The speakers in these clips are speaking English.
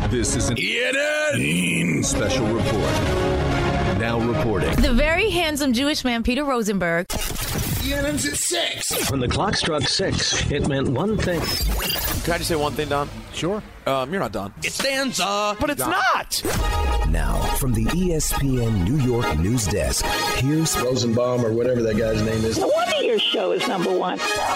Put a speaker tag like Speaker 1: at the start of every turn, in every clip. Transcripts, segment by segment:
Speaker 1: This is an ENN special report. Now reporting.
Speaker 2: The very handsome Jewish man, Peter Rosenberg.
Speaker 1: ENN's at 6. When the clock struck 6, it meant one thing.
Speaker 3: Can I just say one thing, Don?
Speaker 4: Sure.
Speaker 3: You're not Don.
Speaker 4: It stands up.
Speaker 3: But it's not.
Speaker 5: Now, from the ESPN New York news desk, here's
Speaker 6: Rosenbaum or whatever that guy's name is.
Speaker 7: No wonder your show is number one.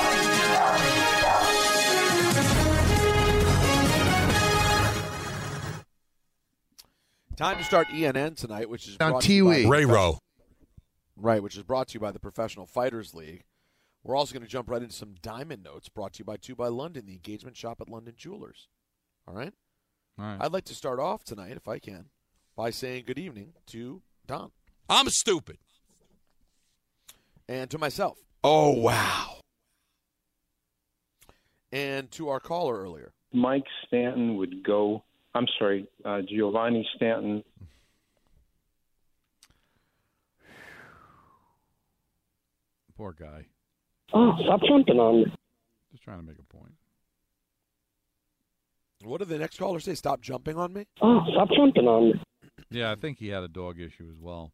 Speaker 3: Time to start ENN tonight, which is
Speaker 4: On
Speaker 3: brought to you by
Speaker 4: Ray-Ro.
Speaker 3: Right, which is brought to you by the Professional Fighters League. We're also going to jump right into some diamond notes brought to you by 2 by London, the engagement shop at London Jewelers. All right?
Speaker 4: All right.
Speaker 3: I'd like to start off tonight, if I can, by saying good evening to Don.
Speaker 4: I'm stupid.
Speaker 3: And to myself.
Speaker 4: Oh, wow.
Speaker 3: And to our caller earlier.
Speaker 8: Mike Stanton would go. I'm sorry, Giovanni Stanton.
Speaker 4: Poor guy.
Speaker 7: Oh, stop jumping on me.
Speaker 4: Just trying to make a point.
Speaker 3: What did the next caller say? Stop jumping on me?
Speaker 7: Oh, stop jumping on me.
Speaker 4: Yeah, I think he had a dog issue as well.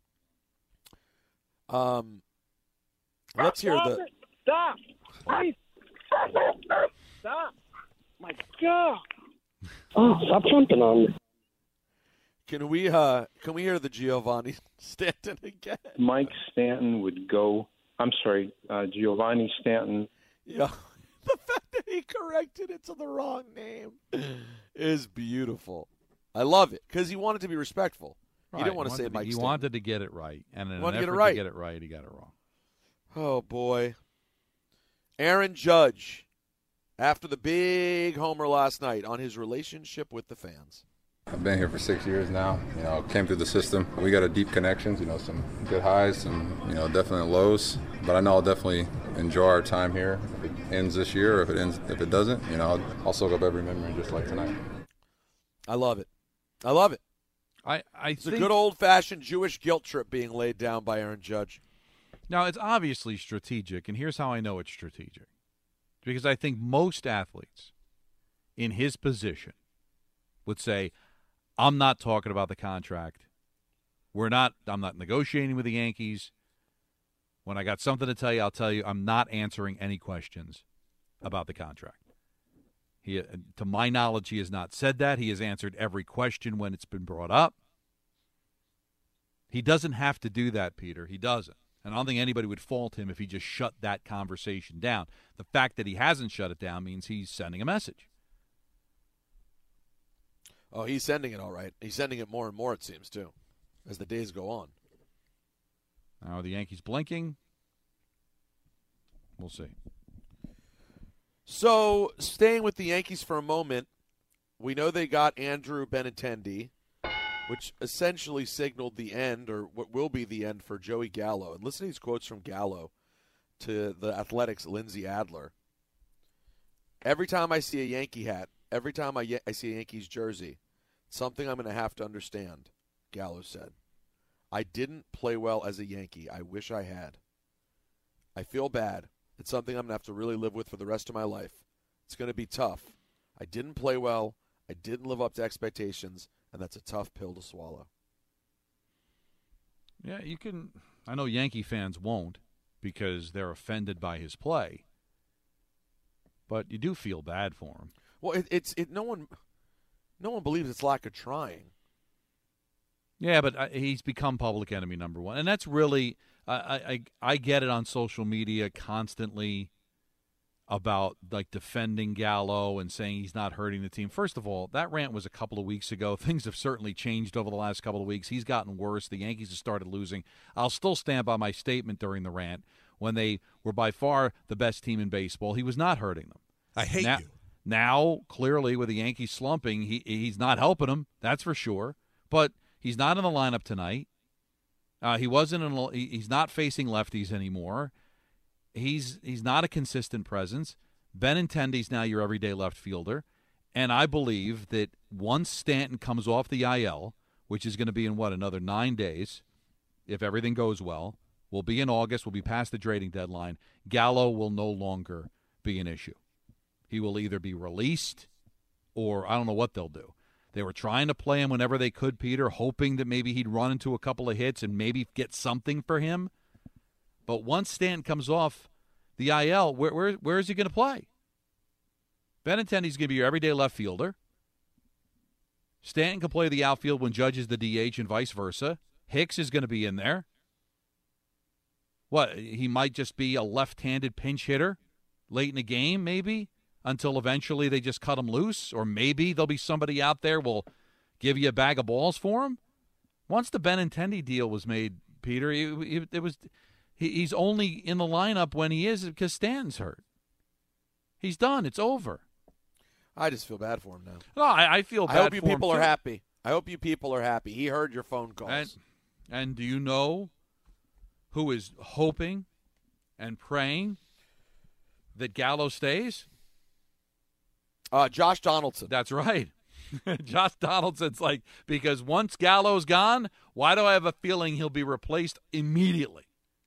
Speaker 3: Let's hear the...
Speaker 7: Stop. Please. Stop. My God. Oh, stop jumping on me.
Speaker 3: Can we hear the Giovanni Stanton again?
Speaker 8: Mike Stanton would go. I'm sorry, Giovanni Stanton.
Speaker 3: Yeah, the fact that he corrected it to the wrong name is beautiful. I love it because he wanted to be respectful. He didn't want to say Mike
Speaker 4: He
Speaker 3: Stanton.
Speaker 4: wanted to get it right, and in an
Speaker 3: Wanted to
Speaker 4: effort
Speaker 3: get it right.
Speaker 4: to get it right, he got it wrong.
Speaker 3: Oh, boy. Aaron Judge, after the big homer last night, on his relationship with the fans.
Speaker 9: I've been here for 6 years now. Came through the system. We got a deep connections. Some good highs, some definitely lows. But I know I'll definitely enjoy our time here. If it ends this year, or if it doesn't, I'll soak up every memory just like tonight.
Speaker 3: I love it. I love it.
Speaker 4: It's
Speaker 3: a good old-fashioned Jewish guilt trip being laid down by Aaron Judge.
Speaker 4: Now, it's obviously strategic, and here's how I know it's strategic. Because I think most athletes in his position would say, I'm not talking about the contract. I'm not negotiating with the Yankees. When I got something to tell you, I'll tell you. I'm not answering any questions about the contract. To my knowledge, he has not said that. He has answered every question when it's been brought up. He doesn't have to do that, Peter. He doesn't. And I don't think anybody would fault him if he just shut that conversation down. The fact that he hasn't shut it down means he's sending a message.
Speaker 3: Oh, he's sending it all right. He's sending it more and more, it seems, too, as the days go on.
Speaker 4: Now, are the Yankees blinking? We'll see.
Speaker 3: So, staying with the Yankees for a moment, we know they got Andrew Benintendi, which essentially signaled the end, or what will be the end, for Joey Gallo. And listen to these quotes from Gallo to the Athletics' Lindsay Adler. Every time I see a Yankee hat, every time I see a Yankees jersey, something I'm going to have to understand, Gallo said. I didn't play well as a Yankee. I wish I had. I feel bad. It's something I'm going to have to really live with for the rest of my life. It's going to be tough. I didn't play well. I didn't live up to expectations, and that's a tough pill to swallow.
Speaker 4: Yeah, you can. I know Yankee fans won't because they're offended by his play, but you do feel bad for him.
Speaker 3: Well, no one believes it's lack of trying.
Speaker 4: Yeah, but he's become public enemy number one, and that's really I get it on social media constantly about like defending Gallo and saying he's not hurting the team. First of all, that rant was a couple of weeks ago. Things have certainly changed over the last couple of weeks. He's gotten worse. The Yankees have started losing. I'll still stand by my statement during the rant when they were by far the best team in baseball. He was not hurting them.
Speaker 10: I hate you.
Speaker 4: Now, clearly, with the Yankees slumping, he's not helping them. That's for sure. But he's not in the lineup tonight. He's not facing lefties anymore. He's not a consistent presence. Benintendi's now your everyday left fielder. And I believe that once Stanton comes off the IL, which is going to be in, another 9 days, if everything goes well, we'll be in August, we'll be past the trading deadline, Gallo will no longer be an issue. He will either be released or I don't know what they'll do. They were trying to play him whenever they could, Peter, hoping that maybe he'd run into a couple of hits and maybe get something for him. But once Stanton comes off the IL, where is he going to play? Benintendi's going to be your everyday left fielder. Stanton can play the outfield when Judge is the DH and vice versa. Hicks is going to be in there. What, he might just be a left-handed pinch hitter late in the game, maybe, until eventually they just cut him loose, or maybe there'll be somebody out there will give you a bag of balls for him. Once the Benintendi deal was made, Peter, he's only in the lineup when he is because Stanton's hurt. He's done. It's over.
Speaker 3: I just feel bad for him now.
Speaker 4: No, I feel bad for him.
Speaker 3: I hope you people are happy. I hope you people are happy. He heard your phone calls.
Speaker 4: And do you know who is hoping and praying that Gallo stays?
Speaker 3: Josh Donaldson.
Speaker 4: That's right. Josh Donaldson's like, because once Gallo's gone, why do I have a feeling he'll be replaced immediately?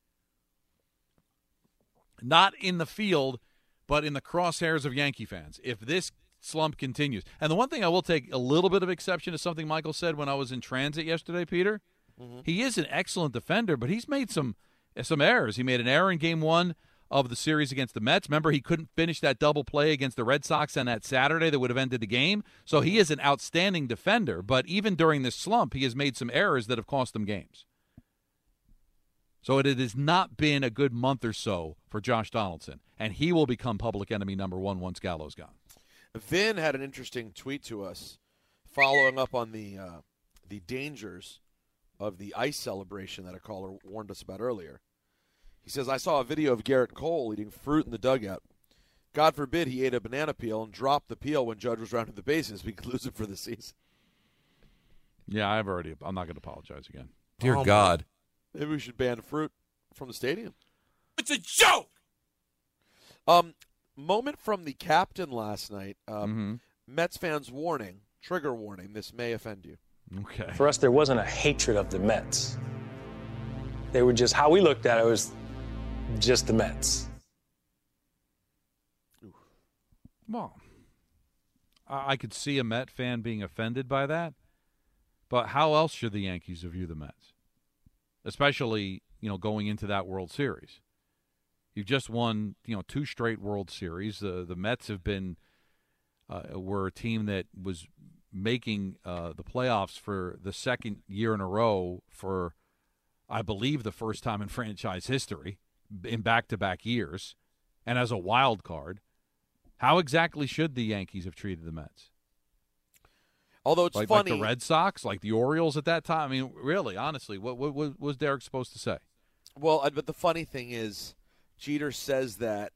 Speaker 4: Not in the field, but in the crosshairs of Yankee fans, if this slump continues. And the one thing I will take a little bit of exception to something Michael said when I was in transit yesterday, Peter. Mm-hmm. He is an excellent defender, but he's made some errors. He made an error in Game 1 of the series against the Mets. Remember, he couldn't finish that double play against the Red Sox on that Saturday that would have ended the game. So he is an outstanding defender, but even during this slump, he has made some errors that have cost them games. So it has not been a good month or so for Josh Donaldson, and he will become public enemy number one once Gallo's gone.
Speaker 3: Vin had an interesting tweet to us following up on the dangers of the ice celebration that a caller warned us about earlier. He says, I saw a video of Garrett Cole eating fruit in the dugout. God forbid he ate a banana peel and dropped the peel when Judge was rounding the bases. We could lose it for the season.
Speaker 4: Yeah, I'm not going to apologize again.
Speaker 10: Dear God.
Speaker 3: Maybe we should ban fruit from the stadium.
Speaker 10: It's a joke!
Speaker 3: Moment from the captain last night. Mets fans warning, trigger warning, this may offend you.
Speaker 4: Okay.
Speaker 11: For us, there wasn't a hatred of the Mets. They were just, how we looked at it was just the Mets.
Speaker 4: Well, I could see a Met fan being offended by that, but how else should the Yankees view the Mets? Especially, going into that World Series. You've just won, 2 straight World Series. The Mets have been were a team that was making the playoffs for the second year in a row for, I believe, the first time in franchise history in back-to-back years, and as a wild card. How exactly should the Yankees have treated the Mets?
Speaker 3: Although it's funny.
Speaker 4: Like the Red Sox, like the Orioles at that time? I mean, really, honestly, what was Derek supposed to say?
Speaker 3: Well, but the funny thing is, Jeter says that.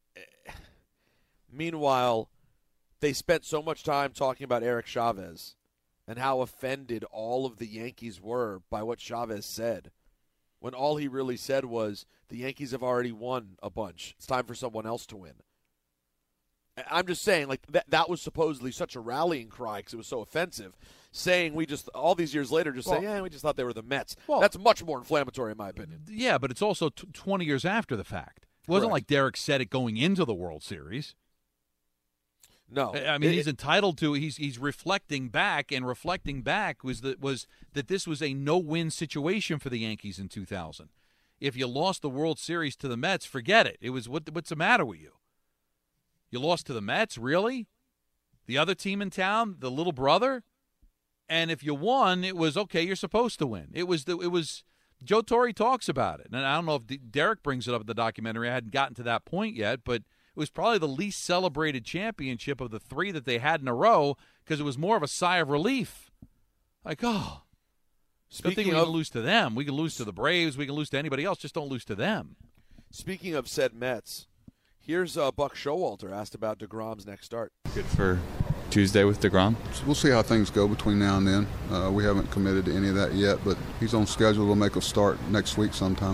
Speaker 3: Meanwhile, they spent so much time talking about Eric Chavez and how offended all of the Yankees were by what Chavez said, when all he really said was, the Yankees have already won a bunch. It's time for someone else to win. I'm just saying, like, that was supposedly such a rallying cry because it was so offensive. Saying we just, all these years later, we just thought they were the Mets. Well, that's much more inflammatory, in my opinion.
Speaker 4: Yeah, but it's also 20 years after the fact. It wasn't like Derek said it going into the World Series.
Speaker 3: No.
Speaker 4: I mean, he's entitled to, he's reflecting back, and reflecting back was that this was a no-win situation for the Yankees in 2000. If you lost the World Series to the Mets, forget it. It was, what's the matter with you? You lost to the Mets, really? The other team in town, the little brother? And if you won, it was, okay, you're supposed to win. It was Joe Torre talks about it. And I don't know if Derek brings it up in the documentary. I hadn't gotten to that point yet, but it was probably the least celebrated championship of the 3 that they had in a row because it was more of a sigh of relief. Like, oh, good thing we can lose to them. We can lose to the Braves. We can lose to anybody else. Just don't lose to them.
Speaker 3: Speaking of said Mets, here's Buck Showalter asked about DeGrom's next start.
Speaker 12: Good for Tuesday with DeGrom?
Speaker 13: We'll see how things go between now and then. We haven't committed to any of that yet, but he's on schedule to make a start next week sometime.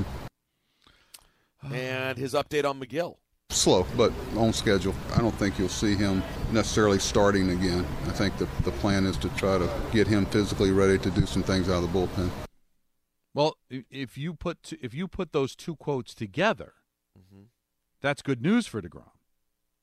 Speaker 3: And his update on McGill.
Speaker 13: Slow, but on schedule. I don't think you'll see him necessarily starting again. I think the plan is to try to get him physically ready to do some things out of the bullpen.
Speaker 4: Well, if you put those two quotes together, that's good news for DeGrom.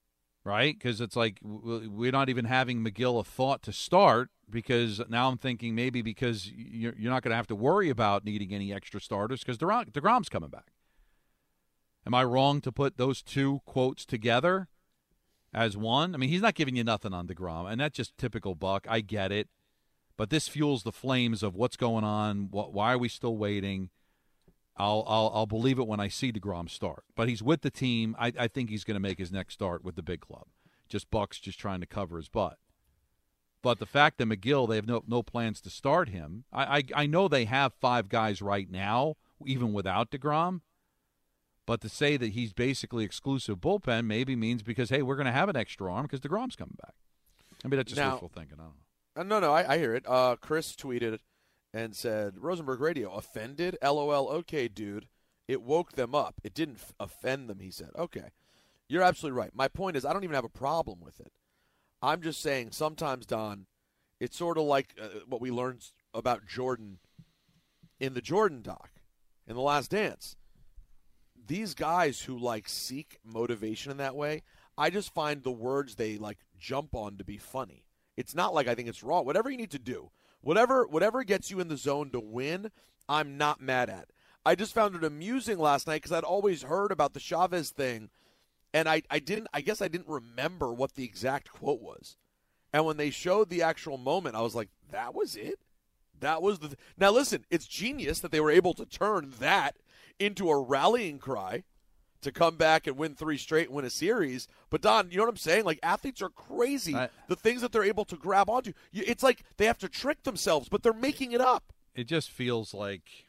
Speaker 4: right? Because it's like we're not even having McGill a thought to start, because now I'm thinking maybe because you're not going to have to worry about needing any extra starters because DeGrom's coming back. Am I wrong to put those two quotes together as one? I mean, he's not giving you nothing on DeGrom, and that's just typical Buck. I get it. But this fuels the flames of what's going on. Why are we still waiting? I'll believe it when I see DeGrom start. But he's with the team. I think he's going to make his next start with the big club. Buck's just trying to cover his butt. But the fact that McGill, they have no plans to start him. I know they have 5 guys right now, even without DeGrom. But to say that he's basically exclusive bullpen maybe means because, hey, we're going to have an extra arm because DeGrom's coming back. I mean, that's just wishful thinking. I don't know.
Speaker 3: No, I hear it. Chris tweeted and said, Rosenberg Radio, offended? LOL, okay, dude. It woke them up. It didn't offend them, he said. Okay. You're absolutely right. My point is I don't even have a problem with it. I'm just saying sometimes, Don, it's sort of like what we learned about Jordan in the Jordan doc, in The Last Dance. These guys who, seek motivation in that way, I just find the words they, jump on to be funny. It's not like I think it's wrong. Whatever you need to do, whatever gets you in the zone to win, I'm not mad at. I just found it amusing last night because I'd always heard about the Chavez thing, and I guess I didn't remember what the exact quote was. And when they showed the actual moment, I was like, that was it? That was the Now listen, it's genius that they were able to turn that into a rallying cry to come back and win 3 straight and win a series. But, Don, you know what I'm saying? Athletes are crazy. The things that they're able to grab onto. It's like they have to trick themselves, but they're making it up.
Speaker 4: It just feels like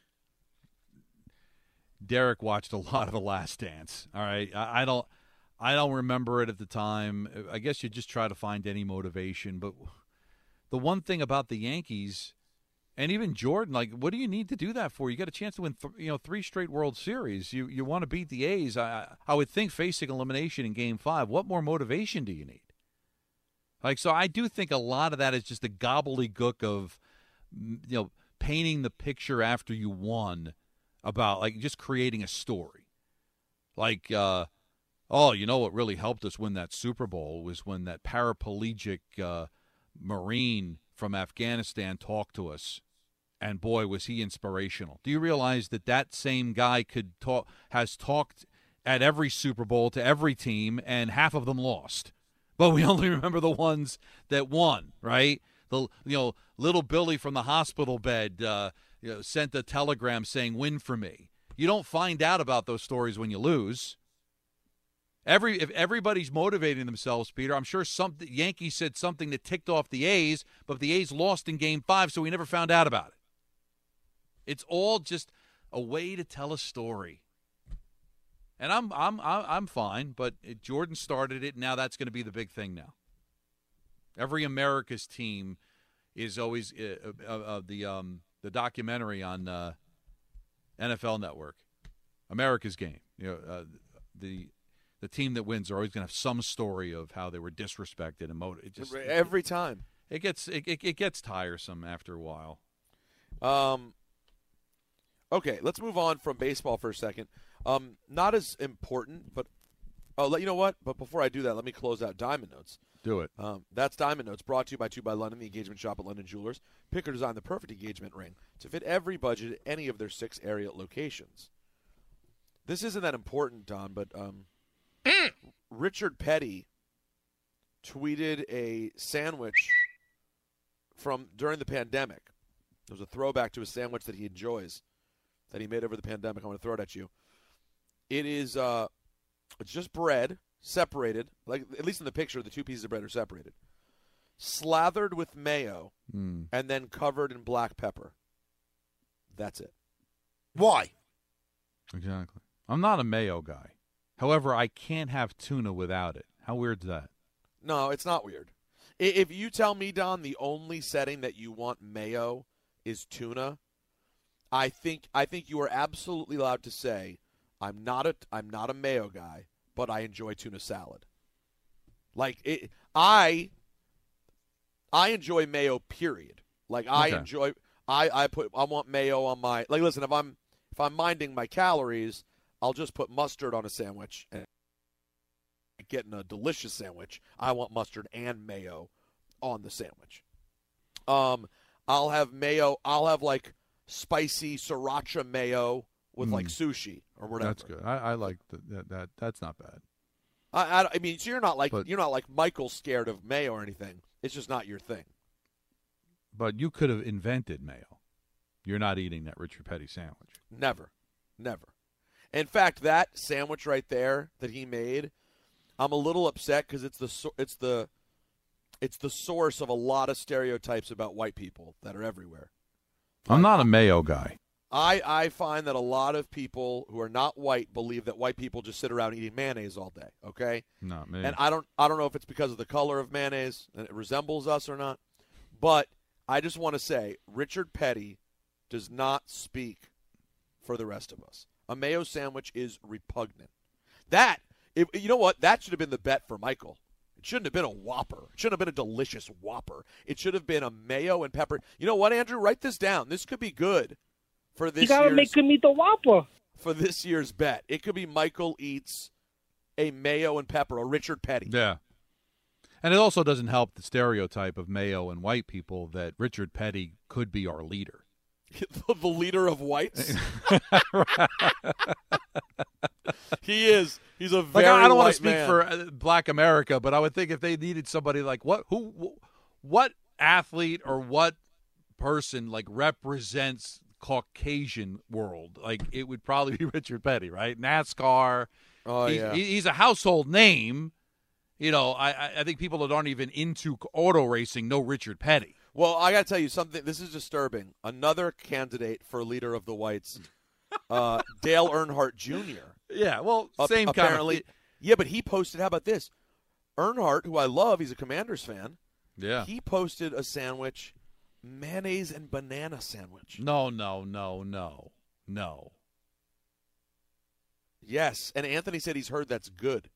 Speaker 4: Derek watched a lot of The Last Dance. All right? I don't remember it at the time. I guess you just try to find any motivation. But the one thing about the Yankees – and even Jordan, what do you need to do that for? You got a chance to win, 3 straight World Series. You want to beat the A's. I would think facing elimination in Game 5. What more motivation do you need? So I do think a lot of that is just the gobbledygook of, painting the picture after you won about just creating a story. What really helped us win that Super Bowl was when that paraplegic Marine from Afghanistan talked to us. And boy, was he inspirational. Do you realize that same guy has talked at every Super Bowl to every team, and half of them lost? But we only remember the ones that won, right? Little Billy from the hospital bed sent a telegram saying, "Win for me." You don't find out about those stories when you lose. If everybody's motivating themselves, Peter, I'm sure the Yankees said something that ticked off the A's, but the A's lost in Game 5, so we never found out about it. It's all just a way to tell a story, and I'm fine. But Jordan started it, and now that's going to be the big thing now. Every America's team is always the documentary on NFL Network, America's Game. The team that wins are always going to have some story of how they were disrespected and motivated.
Speaker 3: Every time
Speaker 4: it gets tiresome after a while.
Speaker 3: Okay, let's move on from baseball for a second. Not as important, but you know what? But before I do that, let me close out Diamond Notes.
Speaker 4: Do it.
Speaker 3: That's Diamond Notes, brought to you by 2 by London, the engagement shop at London Jewelers. Pick or design the perfect engagement ring to fit every budget at any of their 6 area locations. This isn't that important, Don, but Richard Petty tweeted a sandwich from during the pandemic. It was a throwback to a sandwich that he enjoys, that he made over the pandemic. I'm going to throw it at you. It is it's just bread, separated, at least in the picture, the 2 pieces of bread are separated, slathered with mayo, and then covered in black pepper. That's it.
Speaker 14: Why?
Speaker 4: Exactly. I'm not a mayo guy. However, I can't have tuna without it. How weird's that?
Speaker 3: No, it's not weird. If you tell me, Don, the only setting that you want mayo is tuna, I think you are absolutely allowed to say, I'm not a mayo guy, but I enjoy tuna salad. I enjoy mayo, period. I want mayo on my, listen, if I'm minding my calories, I'll just put mustard on a sandwich and like getting a delicious sandwich, I want mustard and mayo on the sandwich. I'll have mayo. I'll have like spicy sriracha mayo with like sushi or whatever.
Speaker 4: That's good. I like that. That's not bad.
Speaker 3: I mean, so you're not like Michael scared of mayo or anything. It's just not your thing.
Speaker 4: But you could have invented mayo. You're not eating that Richard Petty sandwich.
Speaker 3: Never. In fact, that sandwich right there that he made, I'm a little upset because it's the source of a lot of stereotypes about white people that are everywhere.
Speaker 4: I'm not a mayo guy.
Speaker 3: I find that a lot of people who are not white believe that white people just sit around eating mayonnaise all day. Okay,
Speaker 4: not me.
Speaker 3: And I don't know if it's because of the color of mayonnaise and it resembles us or not, but I just want to say Richard Petty does not speak for the rest of us. A mayo sandwich is repugnant. You know what? That should have been the bet for Michael. It shouldn't have been a Whopper. It shouldn't have been a delicious Whopper. It should have been a mayo and pepper. You know what, Andrew? Write this down. This could be good for this.
Speaker 7: You gotta make me the Whopper
Speaker 3: for this year's bet. It could be Michael eats a mayo and pepper, a Richard Petty.
Speaker 4: Yeah. And it also doesn't help the stereotype of mayo and white people that Richard Petty could be our leader.
Speaker 3: The leader of whites? He is. He's a very
Speaker 4: I don't want
Speaker 3: white
Speaker 4: to speak
Speaker 3: man.
Speaker 4: for Black America, but I would think if they needed somebody like what athlete or what person like represents Caucasian world, like it would probably be Richard Petty, right? NASCAR.
Speaker 3: Oh, yeah.
Speaker 4: He's a household name. You know, I think people that aren't even into auto racing know Richard Petty.
Speaker 3: Well, I got to tell you something. This is disturbing. Another candidate for leader of the whites, Dale Earnhardt Jr.
Speaker 4: Yeah, well, same
Speaker 3: apparently.
Speaker 4: kind of.
Speaker 3: Yeah, but he posted, how about this? Earnhardt, who I love, he's a Commanders fan.
Speaker 4: Yeah.
Speaker 3: He posted a sandwich, mayonnaise and banana sandwich.
Speaker 4: No.
Speaker 3: Yes, and Anthony said he's heard that's good.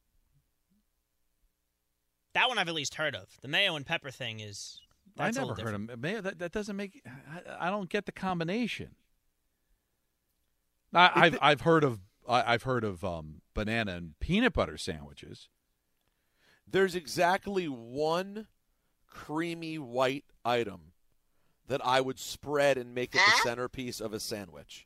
Speaker 14: That one I've at least heard of. The mayo and pepper thing is.
Speaker 4: I never heard of mayo. That doesn't make. I don't get the combination. I've heard of banana and peanut butter sandwiches.
Speaker 3: There's exactly one creamy white item that I would spread and make it the centerpiece of a sandwich,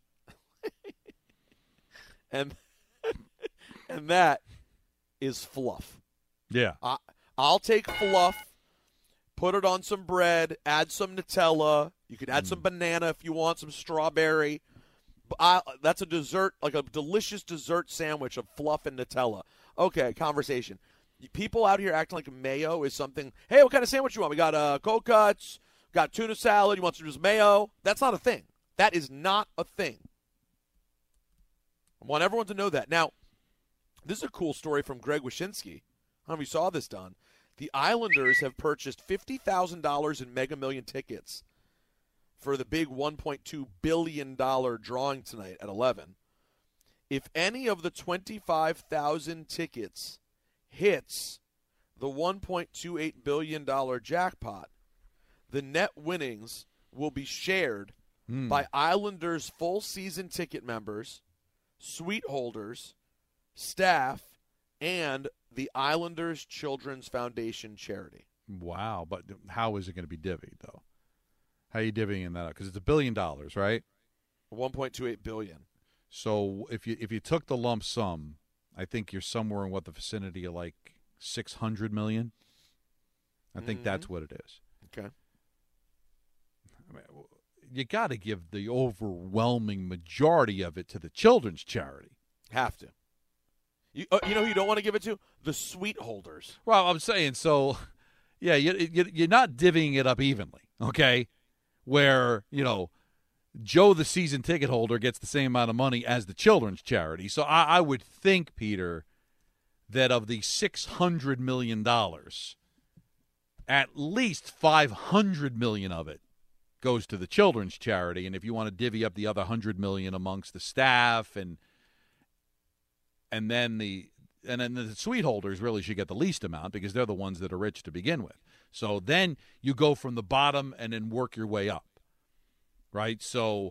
Speaker 3: and that is fluff.
Speaker 4: Yeah.
Speaker 3: I'll take fluff, put it on some bread, add some Nutella. You could add some banana if you want, some strawberry. That's a dessert, like a delicious dessert sandwich of fluff and Nutella. Okay, conversation. People out here acting like mayo is something. Hey, what kind of sandwich you want? We got cold cuts, got tuna salad. You want some just mayo? That's not a thing. That is not a thing. I want everyone to know that. Now, this is a cool story from Greg Wyshynski. I don't know if you saw this, Don. The Islanders have purchased $50,000 in Mega Million tickets for the big $1.2 billion drawing tonight at 11. If any of the 25,000 tickets hits the $1.28 billion jackpot, the net winnings will be shared by Islanders full season ticket members, suite holders, staff, and the Islanders Children's Foundation charity.
Speaker 4: Wow, but how is it going to be divvied, though? How are you divvying that up? Because it's $1 billion, right?
Speaker 3: $1.28 billion.
Speaker 4: So if you took the lump sum, I think you're somewhere in the vicinity of like $600 million. I think that's what it is.
Speaker 3: Okay.
Speaker 4: I mean, you got to give the overwhelming majority of it to the children's charity.
Speaker 3: Have to. You know who you don't want to give it to? The suite holders.
Speaker 4: Well, I'm saying, so, yeah, you're not divvying it up evenly, okay? Where, Joe, the season ticket holder, gets the same amount of money as the children's charity. So I would think, Peter, that of the $600 million, at least $500 million of it goes to the children's charity. And if you want to divvy up the other $100 million amongst the staff and then the suite holders really should get the least amount because they're the ones that are rich to begin with. So then you go from the bottom and then work your way up, right? So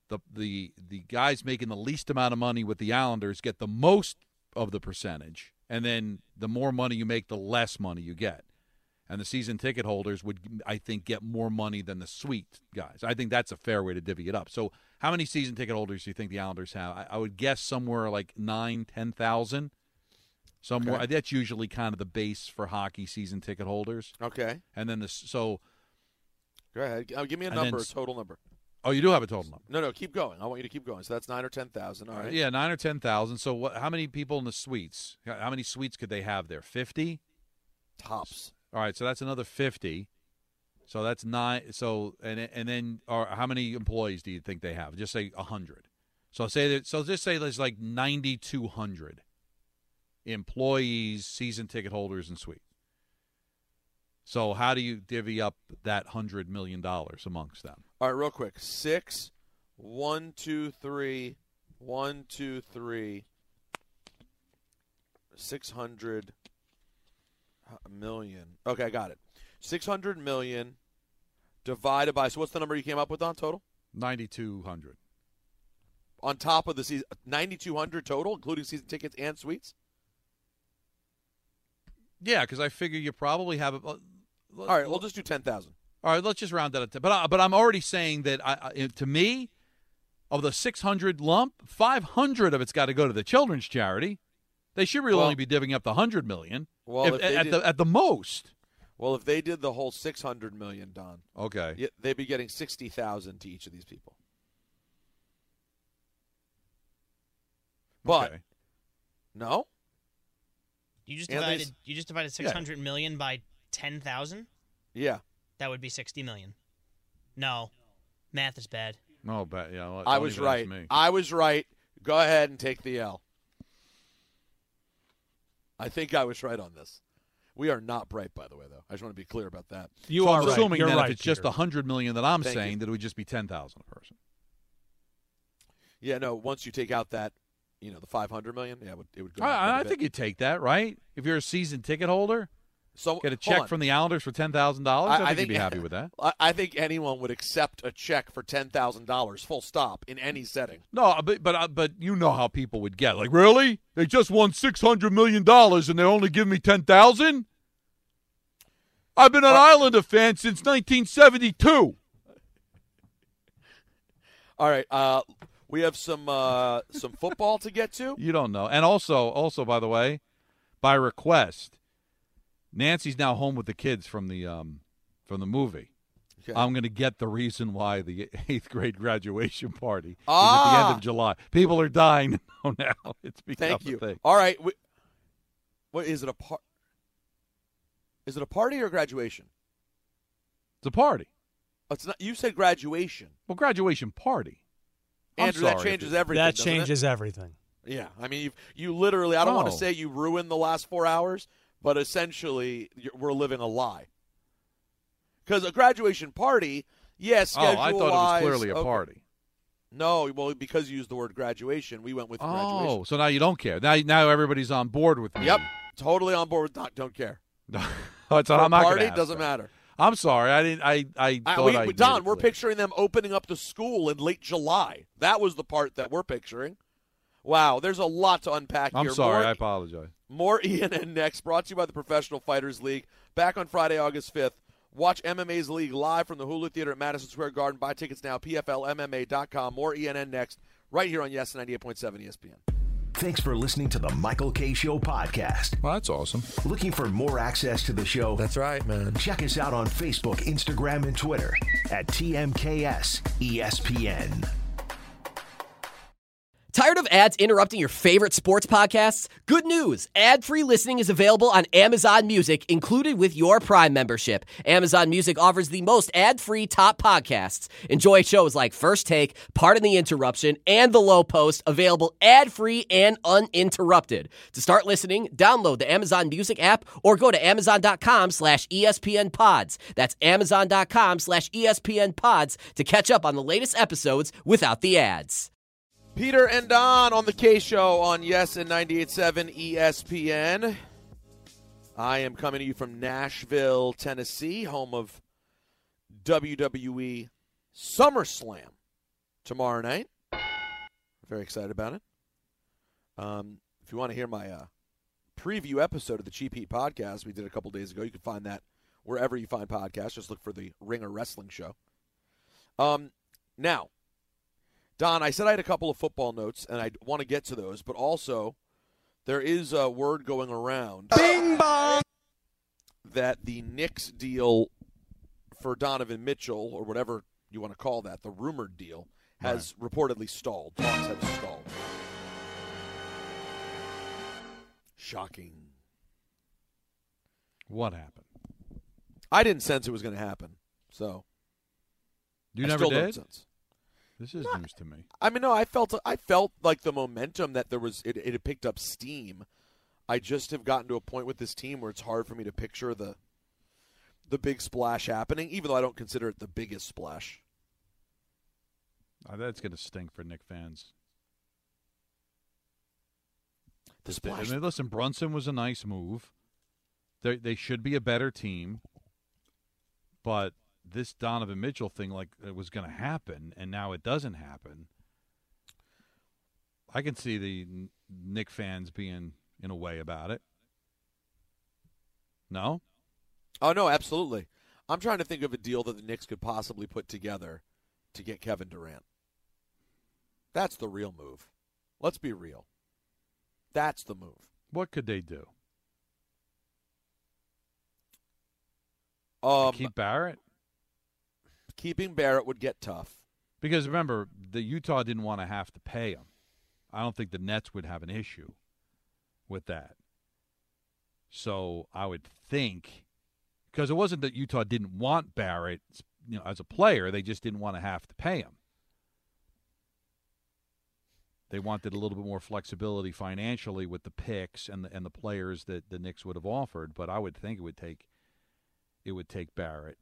Speaker 4: the guys making the least amount of money with the Islanders get the most of the percentage, And then the more money you make, the less money you get. And the season ticket holders would, I think, get more money than the suite guys. I think that's a fair way to divvy it up. So how many season ticket holders do you think the Islanders have? I would guess somewhere like 9,000, 10,000. Somewhere.
Speaker 3: Okay.
Speaker 4: That's usually kind of the base for hockey season ticket holders.
Speaker 3: Okay.
Speaker 4: And then
Speaker 3: Go ahead. Give me a total number.
Speaker 4: Oh, you do have a total number.
Speaker 3: No, keep going. I want you to keep going. So that's 9,000 or 10,000. All right.
Speaker 4: Yeah, 9,000 or 10,000. So how many people in the suites? How many suites could they have there? 50?
Speaker 3: Tops.
Speaker 4: All right, so that's another 50. So that's 9. So and then how many employees do you think they have? Just say 100. So just say there's like 9,200 employees, season ticket holders, and suites. So how do you divvy up that $100 million amongst them?
Speaker 3: All right, real quick. 6, 1, 2, 3, 1, 2, 3, 600 million. Okay, I got it. 600 million divided by, so what's the number you came up with, Don, total?
Speaker 4: 9,200.
Speaker 3: On top of the season, 9,200 total, including season tickets and suites?
Speaker 4: Yeah, because I figure you probably have
Speaker 3: all right, we'll just do 10,000.
Speaker 4: All right, let's just round that up. But I'm already saying that, to me, of the 600 lump, 500 of it's got to go to the children's charity. They should really only be divvying up the $100 million.
Speaker 3: Well,
Speaker 4: at the most.
Speaker 3: Well, if they did the whole $600 million, Don,
Speaker 4: okay,
Speaker 3: they'd be getting $60,000 to each of these people. But no,
Speaker 14: you just divided 600 million by 10,000.
Speaker 3: Yeah,
Speaker 14: that would be 60 million. No, math is bad.
Speaker 4: No, but yeah, well,
Speaker 3: I was right. I was right. Go ahead and take the L. I think I was right on this. We are not bright, by the way, though. I just want to be clear about that.
Speaker 4: You are assuming
Speaker 15: You're
Speaker 4: that
Speaker 15: right,
Speaker 4: if it's just $100 million that I'm saying, that it would just be 10,000 a person.
Speaker 3: Yeah, no. Once you take out that, the $500 million, it would go.
Speaker 4: I think you'd take that, right? If you're a season ticket holder, get a check from the Islanders for $10,000. I think you'd be happy with that.
Speaker 3: I think anyone would accept a check for $10,000, full stop, in any setting.
Speaker 4: No, but you know how people would get. Like, really? They just won $600 million and they only give me $10,000? I've been an Islander fan since 1972.
Speaker 3: All right. We have some football to get to.
Speaker 4: You don't know. And also, by the way, by request, Nancy's now home with the kids from the movie. Okay. I'm going to get the reason why the 8th grade graduation party is at the end of July. People are dying to know now. It's become a thing.
Speaker 3: All right. What is it, a part? Is it a party or graduation?
Speaker 4: It's a party.
Speaker 3: It's not. You said graduation.
Speaker 4: Well, graduation party.
Speaker 3: Andrew, that changes everything.
Speaker 15: That changes everything.
Speaker 3: Yeah. I mean, you literally, I don't want to say you ruined the last 4 hours, but essentially we're living a lie. Because a graduation party, yes, schedule-wise.
Speaker 4: I thought it was clearly a party.
Speaker 3: No, well, because you used the word graduation, we went with graduation.
Speaker 4: Oh, so now you don't care. Now everybody's on board with me.
Speaker 3: Yep, totally on board with don't care.
Speaker 4: So
Speaker 3: I'm
Speaker 4: not
Speaker 3: party
Speaker 4: gonna
Speaker 3: doesn't matter.
Speaker 4: I'm sorry. I didn't. I thought
Speaker 3: Don, we're picturing them opening up the school in late July. That was the part that we're picturing. Wow, there's a lot to unpack here.
Speaker 4: I'm sorry. I apologize.
Speaker 3: More ENN next, brought to you by the Professional Fighters League. Back on Friday, August 5th. Watch MMA's League live from the Hulu Theater at Madison Square Garden. Buy tickets now, PFLMMA.com. More ENN next, right here on Yes 98.7 ESPN.
Speaker 5: Thanks for listening to the Michael Kay Show podcast.
Speaker 10: Well, that's awesome.
Speaker 5: Looking for more access to the show?
Speaker 10: That's right, man.
Speaker 5: Check us out on Facebook, Instagram, and Twitter at TMKS ESPN.
Speaker 16: Tired of ads interrupting your favorite sports podcasts? Good news! Ad-free listening is available on Amazon Music, included with your Prime membership. Amazon Music offers the most ad-free top podcasts. Enjoy shows like First Take, Pardon the Interruption, and The Low Post, available ad-free and uninterrupted. To start listening, download the Amazon Music app or go to Amazon.com/ESPN Pods. That's Amazon.com/ESPN Pods to catch up on the latest episodes without the ads.
Speaker 3: Peter and Don on the K Show on Yes and 98.7 ESPN. I am coming to you from Nashville, Tennessee, home of WWE SummerSlam tomorrow night. Very excited about it. If you want to hear my preview episode of the Cheap Heat podcast we did a couple days ago. You can find that wherever you find podcasts. Just look for the Ringer Wrestling Show. Now, Don, I said I had a couple of football notes, and I want to get to those, but also there is a word going around. Bing bong! That the Knicks deal for Donovan Mitchell, or whatever you want to call that, the rumored deal, has reportedly stalled. Talks have stalled. Shocking.
Speaker 4: What happened?
Speaker 3: I didn't sense it was going to happen, so.
Speaker 4: You
Speaker 3: I
Speaker 4: never
Speaker 3: still don't
Speaker 4: did?
Speaker 3: sense.
Speaker 4: This is news to me.
Speaker 3: I mean, no, I felt like the momentum that there was, it had picked up steam. I just have gotten to a point with this team where it's hard for me to picture the big splash happening, even though I don't consider it the biggest splash.
Speaker 4: That's going to stink for Knicks fans.
Speaker 3: The splash.
Speaker 4: I mean, listen, Brunson was a nice move. They should be a better team, but this Donovan Mitchell thing, like, it was going to happen, and now it doesn't happen. I can see the Knicks fans being in a way about it. No?
Speaker 3: Oh, no, absolutely. I'm trying to think of a deal that the Knicks could possibly put together to get Kevin Durant. That's the real move. Let's be real. That's the move.
Speaker 4: What could they do? Keep Barrett?
Speaker 3: Keeping Barrett would get tough.
Speaker 4: Because remember, the Utah didn't want to have to pay him. I don't think the Nets would have an issue with that. So I would think, because it wasn't that Utah didn't want Barrett, as a player, they just didn't want to have to pay him. They wanted a little bit more flexibility financially with the picks and the players that the Knicks would have offered. But I would think it would take Barrett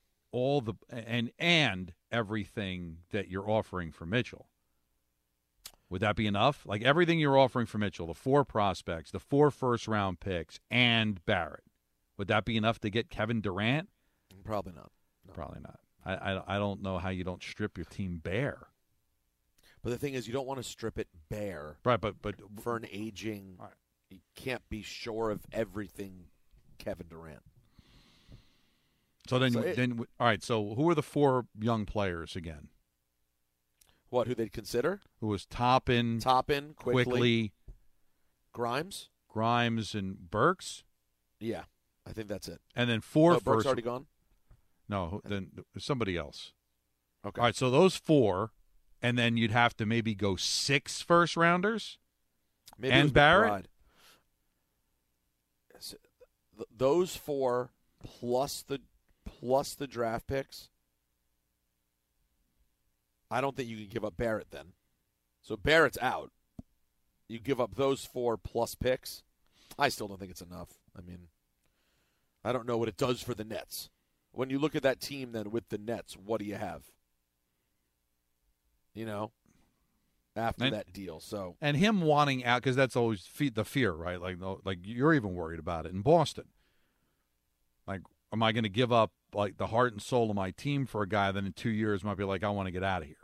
Speaker 4: and everything that you're offering for Mitchell. Would that be enough? Like everything you're offering for Mitchell, the 4 prospects, the 4 first-round picks, and Barrett, would that be enough to get Kevin Durant?
Speaker 3: Probably not. No.
Speaker 4: Probably not. I don't know how you don't strip your team bare.
Speaker 3: But the thing is, you don't want to strip it bare.
Speaker 4: Right, but
Speaker 3: for an aging, you can't be sure of everything Kevin Durant.
Speaker 4: So then, all right. So who are the 4 young players again?
Speaker 3: What? Who they'd consider?
Speaker 4: Who was Toppin, Quickly,
Speaker 3: Grimes,
Speaker 4: and Burks?
Speaker 3: Yeah, I think that's it.
Speaker 4: And then 4
Speaker 3: Burks already gone?
Speaker 4: No, then somebody else.
Speaker 3: Okay.
Speaker 4: All right. So those 4, and then you'd have to maybe go 6 first-rounders.
Speaker 3: Maybe
Speaker 4: and Barrett.
Speaker 3: So those 4 plus the draft picks. I don't think you can give up Barrett then. So Barrett's out. You give up those 4 plus picks. I still don't think it's enough. I mean, I don't know what it does for the Nets. When you look at that team then with the Nets, what do you have? After that deal. So
Speaker 4: and him wanting out, because that's always the fear, right? Like you're even worried about it in Boston. Like, am I going to give up like the heart and soul of my team for a guy that in 2 years might be like, I want to get out of here?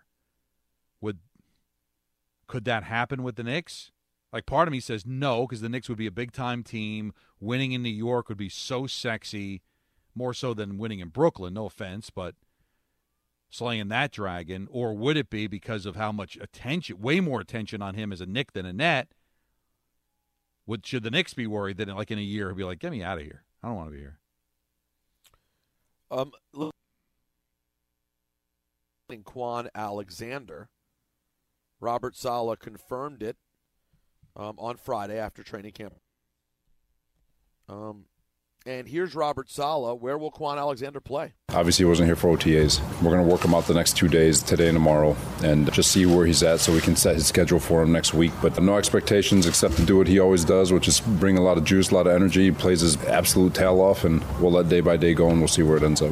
Speaker 4: Could that happen with the Knicks? Like, part of me says no, because the Knicks would be a big-time team. Winning in New York would be so sexy, more so than winning in Brooklyn, no offense, but slaying that dragon. Or would it be because of how much attention, way more attention on him as a Knick than a Net? Should the Knicks be worried that in a year he'll be like, get me out of here. I don't want to be here.
Speaker 3: Quan Alexander. Robert Saleh confirmed it on Friday after training camp. And here's Robert Saleh. Where will Quan Alexander play?
Speaker 15: Obviously, he wasn't here for OTAs. We're going to work him out the next 2 days, today and tomorrow, and just see where he's at so we can set his schedule for him next week. But no expectations except to do what he always does, which is bring a lot of juice, a lot of energy. He plays his absolute tail off, and we'll let day by day go, and we'll see where it ends up.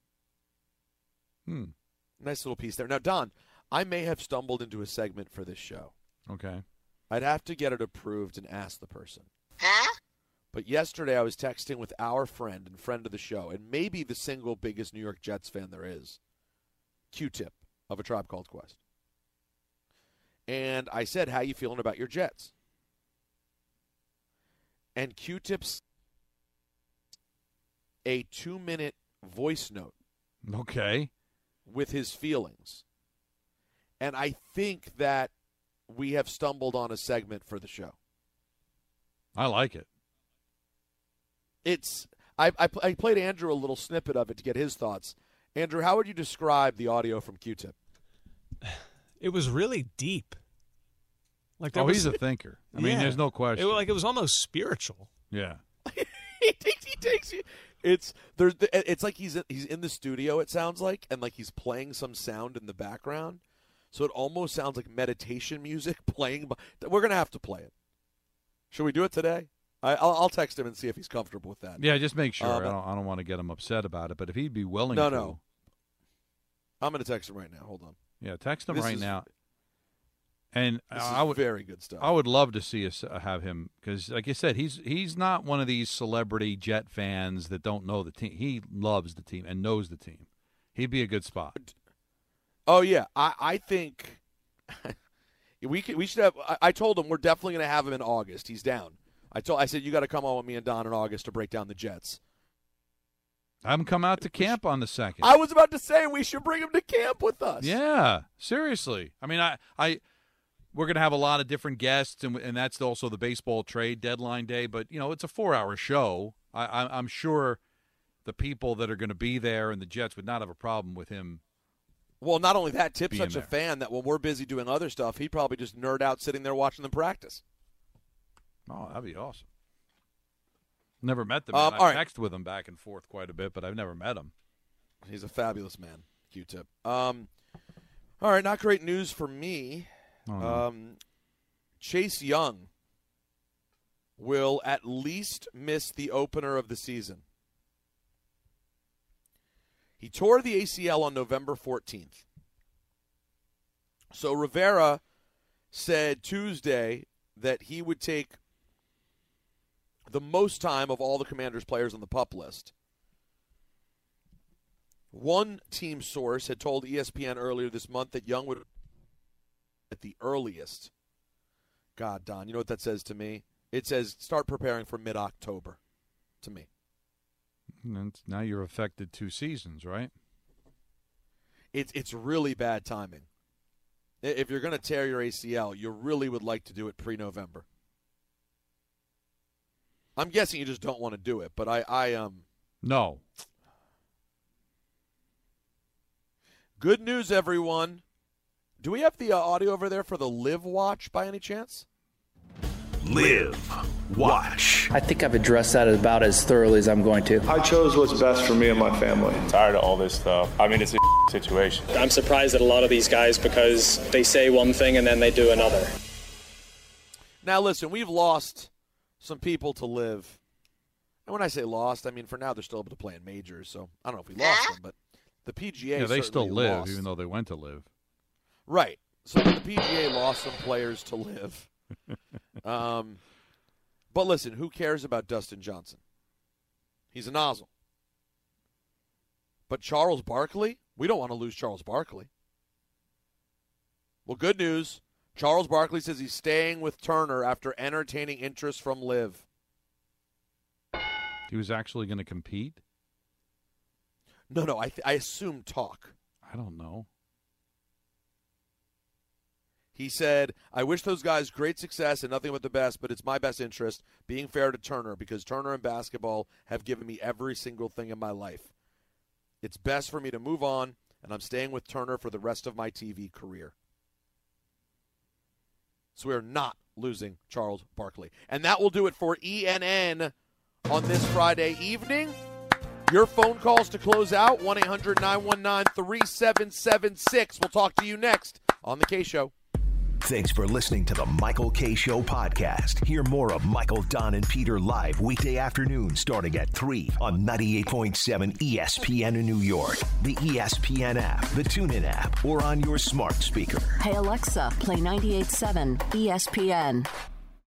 Speaker 3: Nice little piece there. Now, Don, I may have stumbled into a segment for this show.
Speaker 4: Okay.
Speaker 3: I'd have to get it approved and ask the person. Huh? But yesterday I was texting with our friend and friend of the show, and maybe the single biggest New York Jets fan there is, Q-Tip of A Tribe Called Quest. And I said, how you feeling about your Jets? and Q-Tip's a 2-minute voice note.
Speaker 4: Okay.
Speaker 3: With his feelings. And I think that we have stumbled on a segment for the show.
Speaker 4: I like it.
Speaker 3: I played Andrew a little snippet of it to get his thoughts. Andrew, how would you describe the audio from Q-Tip?
Speaker 17: It was really deep. Like
Speaker 4: he's a thinker. I mean, there's no question.
Speaker 17: It was almost spiritual.
Speaker 4: Yeah.
Speaker 3: he takes you. It's like he's in the studio, it sounds like, and like he's playing some sound in the background. So it almost sounds like meditation music playing. We're going to have to play it. Should we do it today? I'll text him and see if he's comfortable with that.
Speaker 4: Yeah, just make sure. I don't want to get him upset about it, but if he'd be willing to.
Speaker 3: No. I'm going to text him right now. Hold on.
Speaker 4: Yeah, text him right now. And
Speaker 3: very good stuff.
Speaker 4: I would love to see us have him because, like I said, he's not one of these celebrity Jet fans that don't know the team. He loves the team and knows the team. He'd be a good spot.
Speaker 3: Oh yeah, I think we should have. I told him we're definitely going to have him in August. He's down. I said you got to come on with me and Don in August to break down the Jets.
Speaker 4: Have him come out to camp on the 2nd.
Speaker 3: I was about to say we should bring him to camp with us.
Speaker 4: Yeah, seriously. I mean, we're going to have a lot of different guests, and that's also the baseball trade deadline day. But, it's a 4-hour show. I'm sure the people that are going to be there and the Jets would not have a problem with him.
Speaker 3: Well, not only that, Tip's such a fan that when we're busy doing other stuff, he'd probably just nerd out sitting there watching them practice.
Speaker 4: Oh, that'd be awesome. Never met the man. I've texted with him back and forth quite a bit, but I've never met him.
Speaker 3: He's a fabulous man, Q-Tip. All right, not great news for me.
Speaker 4: Oh, no.
Speaker 3: Chase Young will at least miss the opener of the season. He tore the ACL on November 14th. So Rivera said Tuesday that he would take the most time of all the Commanders players on the PUP list. One team source had told ESPN earlier this month that Young would at the earliest. God, Don, you know what that says to me? It says start preparing for mid-October to me.
Speaker 4: And now you're affected 2 seasons, right?
Speaker 3: It's really bad timing. If you're going to tear your ACL, you really would like to do it pre-November. I'm guessing you just don't want to do it, but I
Speaker 4: No.
Speaker 3: Good news, everyone. Do we have the audio over there for the Live Watch by any chance?
Speaker 5: Live Watch.
Speaker 18: I think I've addressed that about as thoroughly as I'm going to.
Speaker 8: I chose what's best for me and my family.
Speaker 19: I'm tired of all this stuff. I mean, it's a situation.
Speaker 11: I'm surprised at a lot of these guys because they say one thing and then they do another.
Speaker 3: Now, listen, we've lost some people to live. And when I say lost, I mean for now they're still able to play in majors. So I don't know if we lost them, but the PGA
Speaker 4: Yeah, they still live,
Speaker 3: lost.
Speaker 4: even though they went to live.
Speaker 3: Right. So the PGA lost some players to live. But listen, who cares about Dustin Johnson? He's a nozzle. But Charles Barkley? We don't want to lose Charles Barkley. Well, good news. Charles Barkley says he's staying with Turner after entertaining interest from Liv.
Speaker 4: He was actually going to compete?
Speaker 3: No, I assume talk.
Speaker 4: I don't know.
Speaker 3: He said, I wish those guys great success and nothing but the best, but it's my best interest being fair to Turner because Turner and basketball have given me every single thing in my life. It's best for me to move on, and I'm staying with Turner for the rest of my TV career. So we are not losing Charles Barkley. And that will do it for ENN on this Friday evening. Your phone calls to close out, 1-800-919-3776. We'll talk to you next on The K Show.
Speaker 5: Thanks for listening to the Michael K. Show podcast. Hear more of Michael, Don, and Peter live weekday afternoon starting at 3 on 98.7 ESPN in New York, the ESPN app, the TuneIn app, or on your smart speaker.
Speaker 20: Hey, Alexa, play 98.7 ESPN.